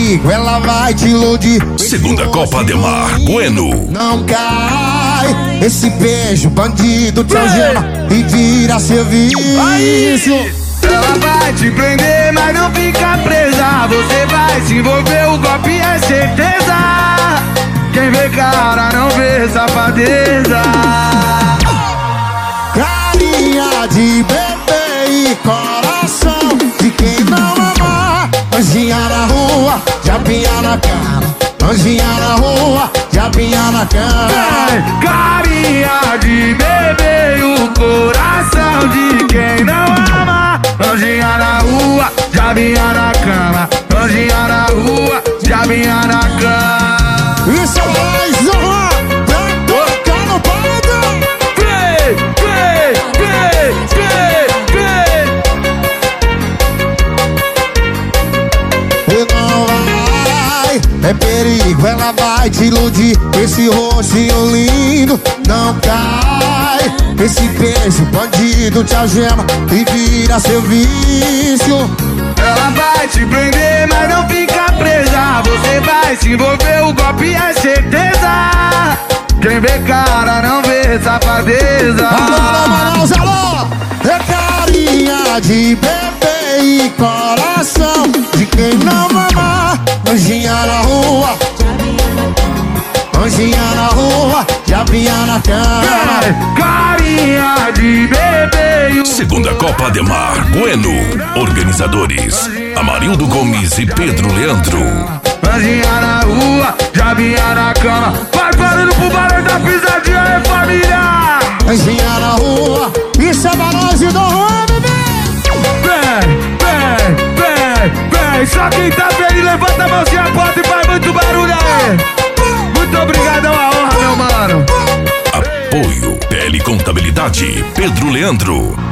perigo, ela vai te iludir. Segunda Copa Ademar Bueno. Não cai, esse beijo bandido te algema e vira serviço. Ela vai te prender, mas não fica presa. Você vai se envolver, o golpe é certeza. Quem vê cara não vê safadeza. Carinha de bebê e coração de quem não ama. Anjinha na rua, diabinha na cama. Anjinha na rua, diabinha na cama. Carinha de bebê e o coração de quem não ama. Anjinha na rua, diabinha na cama. Anjinha na rua, diabinha na cama. Isso é mais uma, pra tocar no paredão. E não vai, é perigo, ela vai te iludir. Esse rostinho lindo não cai. Esse beijo bandido te algema e vira seu vício. Ela vai te prender, mas não fica presa. Você vai se envolver, o golpe é certeza. Quem vê cara não vê safadeza. Alô, Manaus, alô! É carinha de bebê e coração de quem não ama. Anjinha na rua, anjinha na rua, diabinha na cama. Carinha de bebê e o Segunda Copa Ademar Bueno. Organizadores Amarildo Gomes e Pedro Leandro. Anjinha na rua, diabinha na cama. Vai barulho pro barulho da pisadinha, é família. Anjinha na rua, isso é Manaus e do Rome, Vem, só quem tá feliz levanta a mãozinha, bota e faz muito barulho aí. Muito obrigado, é uma honra, meu mano. Apoio Telecontabilidade Pedro Leandro.